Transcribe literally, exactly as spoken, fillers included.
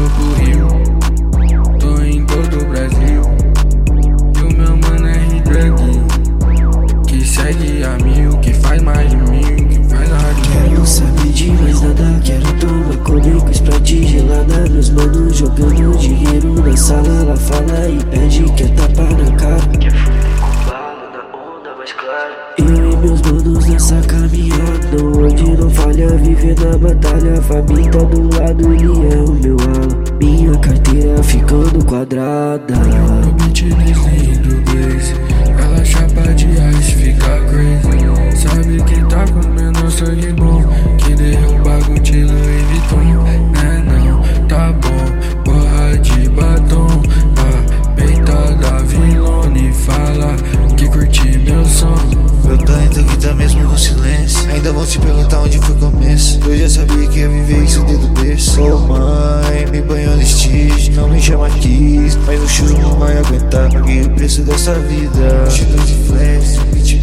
pro Rio, tô em todo o Brasil. E o meu mano é R-Drug, que segue a mil, que faz mais de mil, que faz a rádio. Quero saber de mais nada, quero tomar comigo com Sprite gelada. Meus manos jogando dinheiro na sala, ela fala e pede, quer tapa na cara, quer fluir com bala na onda mais clara. Eu e meus manos nessa caminhada, onde não falha viver na batalha. Família tá do lado, ele é o meu ala, minha carteira ficando quadrada. No beat deslindo do blaze, ela chapa de ice, fica crazy. Sabe que tá comendo sangue bom, que derruba Gucci, Louis Vuitton. É não, tá bom, porra de batom. A peitada vilone fala que curte meu som. Meu talento aqui tá mesmo no silêncio. Ainda vão se perguntar onde foi o começo. Eu já sabia que ia viver isso desde o berço. Oh mãe, me banhou no Stitch, não me chama Kiss, mas o churro não vai aguentar. Paguei o preço dessa vida, cheio de flash,